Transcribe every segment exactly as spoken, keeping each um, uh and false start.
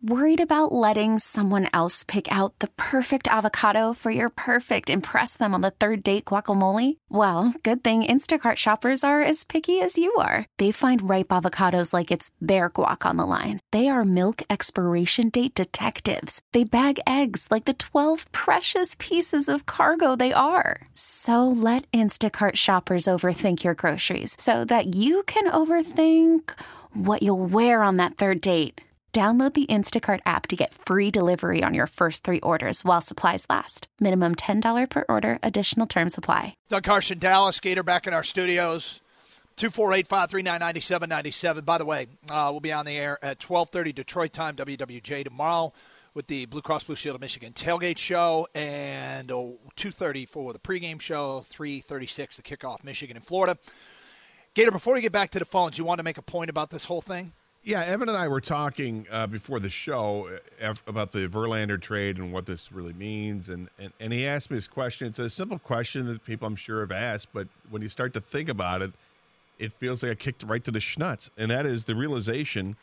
Worried about letting someone else pick out the perfect avocado for your perfect impress them on the third date guacamole? Well, good thing Instacart shoppers are as picky as you are. They find ripe avocados like it's their guac on the line. They are milk expiration date detectives. They bag eggs like the twelve precious pieces of cargo they are. So let Instacart shoppers overthink your groceries so that you can overthink what you'll wear on that third date. Download the Instacart app to get free delivery on your first three orders while supplies last. Minimum ten dollars per order. Additional terms apply. Doug Carson, Dallas, Gator back in our studios. two four eight, five three nine, nine seven nine seven. By the way, uh, we'll be on the air at twelve thirty Detroit time, W W J, tomorrow with the Blue Cross Blue Shield of Michigan tailgate show, and oh, two thirty for the pregame show, three thirty-six the kickoff, Michigan and Florida. Gator, before we get back to the phones, you want to make a point about this whole thing? Yeah, Evan and I were talking uh, before the show uh, about the Verlander trade and what this really means, and, and, and he asked me this question. It's a simple question that people I'm sure have asked, but when you start to think about it, it feels like I kicked right to the schnutz, and that is the realization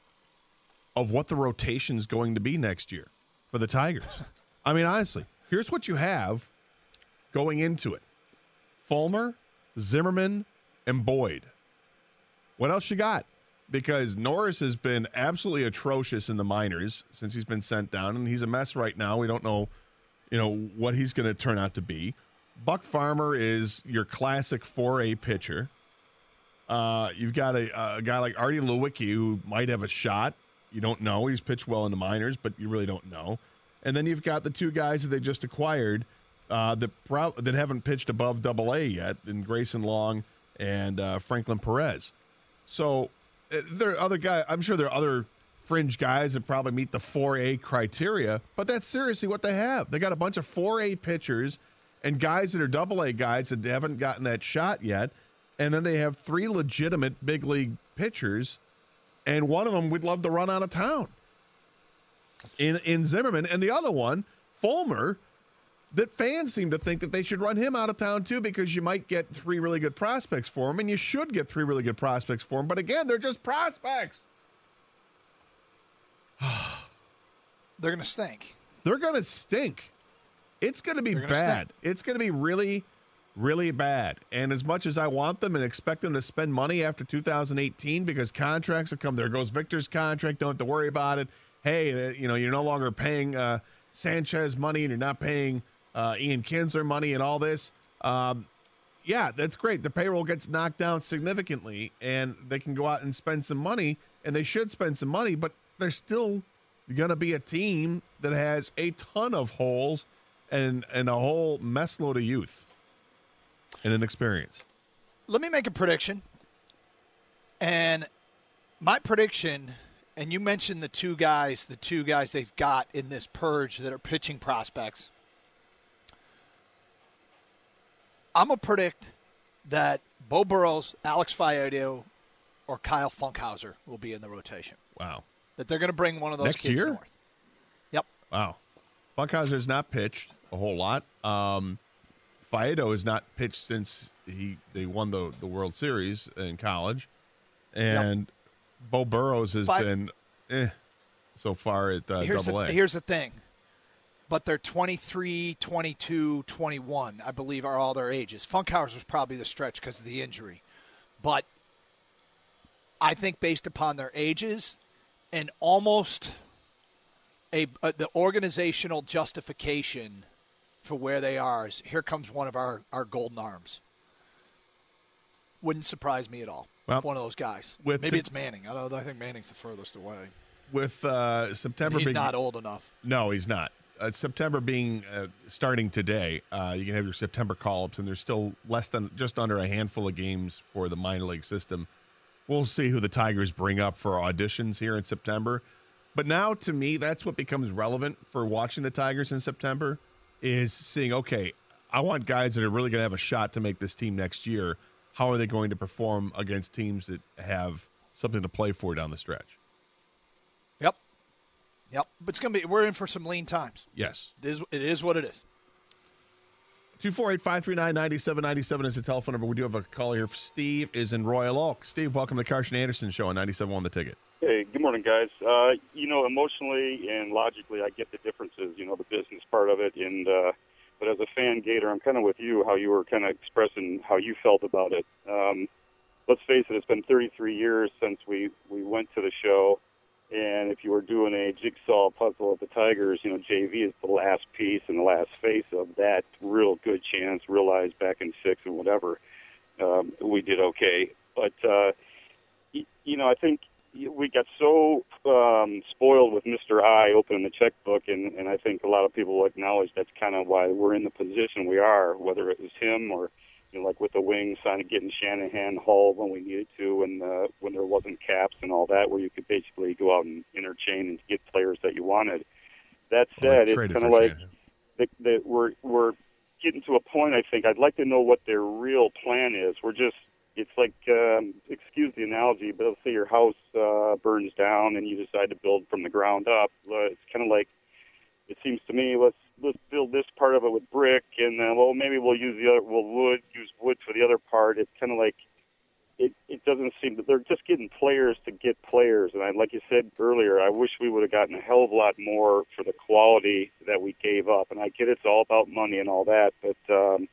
of what the rotation is going to be next year for the Tigers. I mean, honestly, here's what you have going into it. Fulmer, Zimmerman, and Boyd. What else you got? Because Norris has been absolutely atrocious in the minors since he's been sent down, and he's a mess right now. We don't know, you know, what he's going to turn out to be. Buck Farmer is your classic four A pitcher. Uh, you've got a, a guy like Artie Lewicki who might have a shot. You don't know. He's pitched well in the minors, but you really don't know. And then you've got the two guys that they just acquired uh, that pro- that haven't pitched above Double A yet, in Grayson Long and uh, Franklin Perez. So there are other guys. I'm sure there are other fringe guys that probably meet the four A criteria, but that's seriously what they have. They got a bunch of four A pitchers and guys that are Double A guys that haven't gotten that shot yet, and then they have three legitimate big league pitchers, and one of them we'd love to run out of town in in Zimmerman, and the other one, Fulmer, that fans seem to think that they should run him out of town too, because you might get three really good prospects for him, and you should get three really good prospects for him. But again, they're just prospects. They're going to stink. They're going to stink. It's going to be bad. Stink. It's going to be really, really bad. And as much as I want them and expect them to spend money after two thousand eighteen, because contracts will come, there goes Victor's contract, don't have to worry about it. Hey, you know, you're no longer paying uh, Sanchez money, and you're not paying Uh, Ian Kinsler money and all this. Um, yeah, that's great. The payroll gets knocked down significantly, and they can go out and spend some money, and they should spend some money, but they're still going to be a team that has a ton of holes and, and a whole mess load of youth and inexperience. Let me make a prediction. And my prediction, and you mentioned the two guys, the two guys they've got in this purge that are pitching prospects. I'm going to predict that Bo Burrows, Alex Faedo, or Kyle Funkhauser will be in the rotation. Wow. That they're going to bring one of those Next kids year? north. Yep. Wow. Funkhauser's not pitched a whole lot. Um, Faedo has not pitched since he they won the, the World Series in college. And yep. Bo Burrows has Fi- been eh, so far at uh, here's Double A. The, here's the thing. But they're twenty-three, twenty-two, twenty-one, I believe, are all their ages. Funkhauser was probably the stretch because of the injury. But I think based upon their ages and almost a, a the organizational justification for where they are is here comes one of our, our golden arms. Wouldn't surprise me at all. Well, one of those guys. Maybe the, it's Manning. I don't know. I think Manning's the furthest away. With uh, September He's being, not old enough. No, he's not. Uh, September being uh, starting today, uh, you can have your September call-ups, and there's still less than just under a handful of games for the minor league system. We'll see who the Tigers bring up for auditions here in September. But now, to me, that's what becomes relevant for watching the Tigers in September, is seeing, okay, I want guys that are really going to have a shot to make this team next year. How are they going to perform against teams that have something to play for down the stretch? Yep. Yep. But it's going to be, we're in for some lean times. Yes. It is, it is what it is. two four eight, five three nine, nine seven nine seven is the telephone number. We do have a call here. Steve is in Royal Oak. Steve, welcome to the Carson Anderson Show on ninety-seven point one The Ticket. Hey, good morning, guys. Uh, you know, emotionally and logically, I get the differences, you know, the business part of it. And uh, but as a fan, Gator, I'm kind of with you, how you were kind of expressing how you felt about it. Um, let's face it, it's been thirty-three years since we, we went to the show. And if you were doing a jigsaw puzzle at the Tigers, you know, J V is the last piece and the last face of that real good chance, realized back in six and whatever. Um, we did okay. But, uh, y- you know, I think we got so um, spoiled with Mister I opening the checkbook, and, and I think a lot of people will acknowledge that's kind of why we're in the position we are, whether it was him or, you know, like with the Wings, signing getting Shanahan, Hull when we needed to, and uh, when there wasn't caps and all that, where you could basically go out and interchain and get players that you wanted. That said, well, it's kind of like the, the, we're we're getting to a point. I think I'd like to know what their real plan is. We're just It's like, um, excuse the analogy, but let's say your house uh, burns down and you decide to build from the ground up. Uh, it's kind of like, it seems to me, let's let's build this part of it with brick, and then, well, maybe we'll use the other, we'll wood, use wood for the other part. It's kind of like, it, it doesn't seem that they're just getting players to get players. And I, like you said earlier, I wish we would have gotten a hell of a lot more for the quality that we gave up. And I get it's all about money and all that, but um,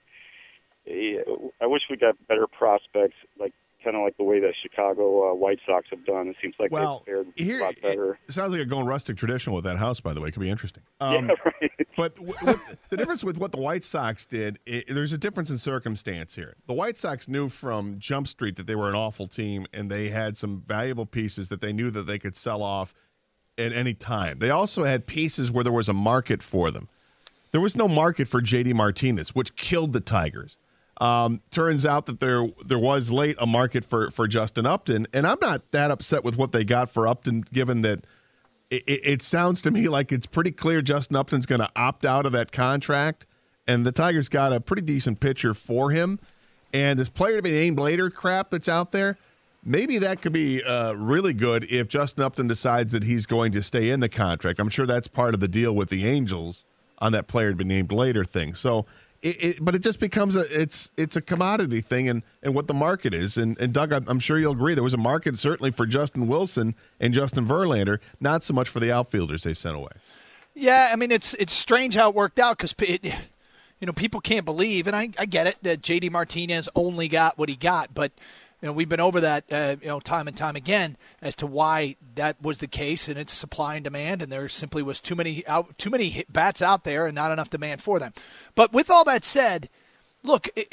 I wish we got better prospects, like kind of like the way that Chicago uh, White Sox have done. It seems like well, they've fared here, a lot better. It sounds like you're going rustic traditional with that house, by the way. It could be interesting. Um, yeah, right. But w- with, the difference with what the White Sox did, it, there's a difference in circumstance here. The White Sox knew from Jump Street that they were an awful team, and they had some valuable pieces that they knew that they could sell off at any time. They also had pieces where there was a market for them. There was no market for J D Martinez, which killed the Tigers. Um, turns out that there there was late a market for, for Justin Upton, and I'm not that upset with what they got for Upton, given that it, it, it sounds to me like it's pretty clear Justin Upton's going to opt out of that contract, and the Tigers got a pretty decent pitcher for him. And this player to be named later crap that's out there, maybe that could be uh, really good if Justin Upton decides that he's going to stay in the contract. I'm sure that's part of the deal with the Angels on that player to be named later thing. So. It, it, but it just becomes a it's it's a commodity thing, and, and what the market is. And, and Doug, I'm, I'm sure you'll agree there was a market certainly for Justin Wilson and Justin Verlander, not so much for the outfielders they sent away. Yeah, I mean it's it's strange how it worked out because you know people can't believe, and I, I get it that J D Martinez only got what he got, but you know we've been over that uh, you know time and time again as to why that was the case, and it's supply and demand, and there simply was too many out, too many hit bats out there and not enough demand for them. But with all that said, look, it,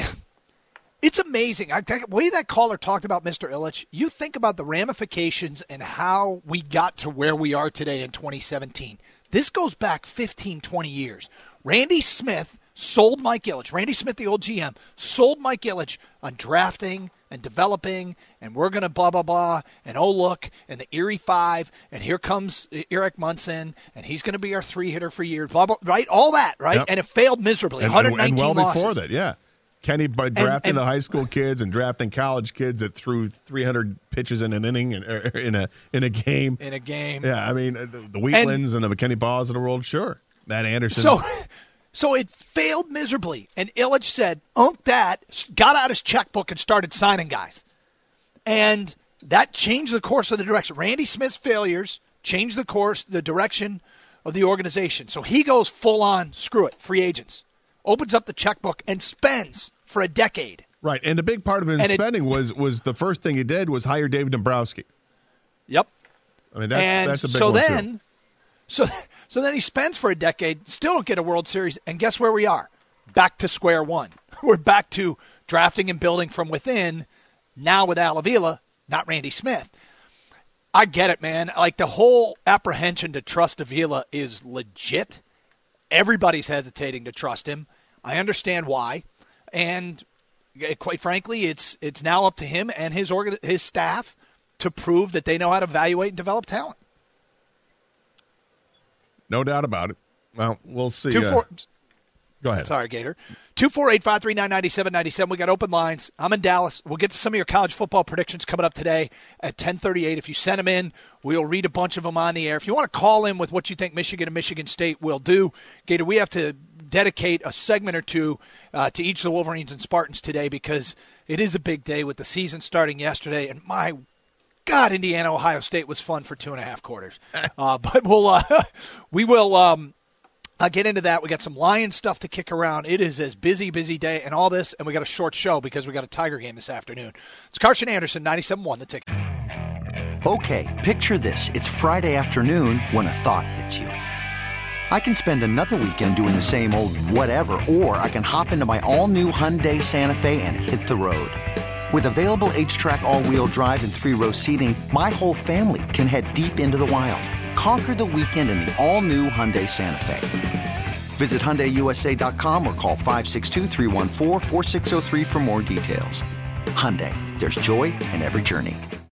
it's amazing. I, the way that caller talked about Mister Ilitch, you think about the ramifications and how we got to where we are today in twenty seventeen. This goes back fifteen, twenty years. Randy Smith sold Mike Ilitch. Randy Smith, the old G M, sold Mike Ilitch on drafting and developing, and we're going to blah, blah, blah, and oh, look, and the Erie Five, and here comes Eric Munson, and he's going to be our three-hitter for years, blah, blah, right? All that, right? Yep. And it failed miserably, and, one hundred nineteen and well losses. before that, yeah. Kenny by drafting and, and, the high school kids and drafting college kids that threw three hundred pitches in an inning in, in a in a game. In a game. Yeah, I mean, the, the Wheatlands and, and the McKenny Balls of the world, sure. Matt Anderson. So so it failed miserably, and Ilitch said, unk that, got out his checkbook and started signing guys. And that changed the course of the direction. Randy Smith's failures changed the course, the direction of the organization. So he goes full on, screw it, free agents. Opens up the checkbook and spends for a decade. Right, and a big part of his and spending it, was was the first thing he did was hire David Dombrowski. Yep. I mean, that, and that's a big so one, then, too. So, so then he spends for a decade, still don't get a World Series, and guess where we are? Back to square one. We're back to drafting and building from within, now with Al Avila, not Randy Smith. I get it, man. Like, the whole apprehension to trust Avila is legit. Everybody's hesitating to trust him. I understand why. And quite frankly, it's it's now up to him and his organ- his staff to prove that they know how to evaluate and develop talent. No doubt about it. Well, we'll see. Two, four, uh, go ahead. Sorry, Gator. two four eight, five three nine, nine seven nine seven. We got open lines. I'm in Dallas. We'll get to some of your college football predictions coming up today at ten thirty-eight. If you send them in, we'll read a bunch of them on the air. If you want to call in with what you think Michigan and Michigan State will do, Gator, we have to dedicate a segment or two uh, to each of the Wolverines and Spartans today because it is a big day with the season starting yesterday. And my God, Indiana, Ohio State was fun for two and a half quarters. Uh, but we'll uh, we will um, uh, get into that. We got some Lions stuff to kick around. It is as busy, busy day, and all this, and we got a short show because we got a Tiger game this afternoon. It's Karsch and Anderson, ninety-seven point one, The Ticket. Okay, picture this. It's Friday afternoon when a thought hits you. I can spend another weekend doing the same old whatever, or I can hop into my all-new Hyundai Santa Fe and hit the road. With available H-Track all-wheel drive and three-row seating, my whole family can head deep into the wild. Conquer the weekend in the all-new Hyundai Santa Fe. Visit Hyundai U S A dot com or call five six two, three one four, four six zero three for more details. Hyundai, there's joy in every journey.